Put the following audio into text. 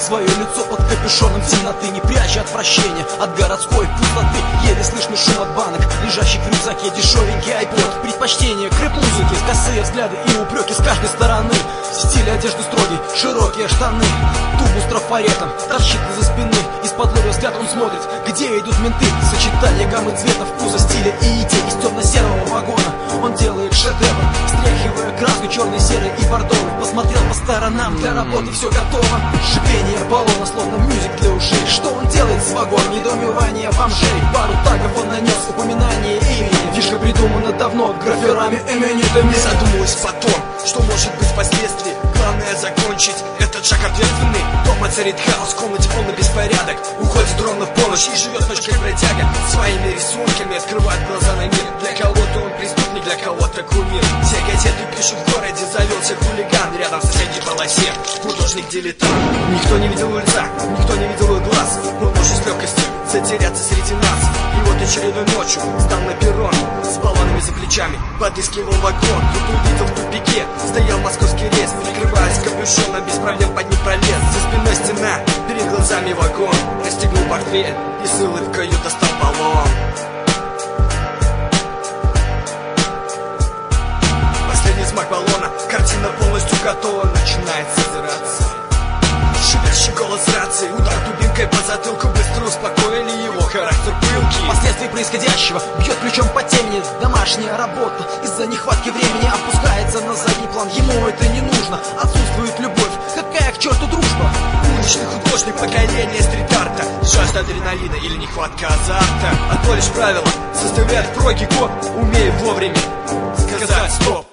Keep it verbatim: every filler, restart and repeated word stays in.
свое лицо под капюшоном темноты, не пряча отвращения от городской пустоты. Еле слышный шум от банок, лежащий в рюкзаке дешевенький айпод. Предпочтение к рэп-музыке, косые взгляды и упреки с каждой стороны. Стиль одежды строгий, широкие штаны, тубус трафаретом торчит из-за спины. Из-под лобья взгляд он смотрит, где идут менты. Сочетание гаммы цветов, вкуса, стиля и идей. Из темно-серого вагона он делает шедевр, стряхивая краску черный, серый и бордовый. Посмотрел по сторонам, для работы все готово. Шипение баллона, словно мюзик для ушей. Что он делает с вагоном? Недоумевание бомжей. Пару тагов он нанес, упоминание имени. Фишка придумана давно, граферами именитыми. Задумалась потом, что может быть впоследствии. Главное закончить этот шаг ответственный. Дома царит хаос, в комнате полный беспорядок. Уходит ровно в полночь и живет ночкой бродяга. Своими рисунками открывает глаза на мир. Для кого-то он преступник, для кого-то кумир. Все газеты пишут, в городе завелся хулиган. Рядом в соседней полосе художник-дилетант. Никто не видел лица, никто не видел их глаз. Он может с легкостью затеряться среди нас. И вот очередной ночью стал на перрон с баллонами за плечами, подыскивал вагон. Тут увидел в тупике, стоял московский рейс. Прикрываясь капюшоном, без проблем под ним пролез. За спиной стена, перед глазами вагон. Расстегнул портфель и с улыбкою достал баллон. Последний смак баллона, картина полностью готова. Начинает созираться. Шипящий голос рации, удар дубинкой по затылку. Быстро успокоили его характер пылки. Последствия происходящего бьет ключом по темени. Домашняя работа из-за нехватки времени опускается на задний план. Ему это не нужно, отсутствует любовь. Какая к черту дружба? Уличный художник поколения стрит-арта. Жажда адреналина или нехватка азарта. Одно лишь правило составляет проги год. Умей вовремя сказать стоп.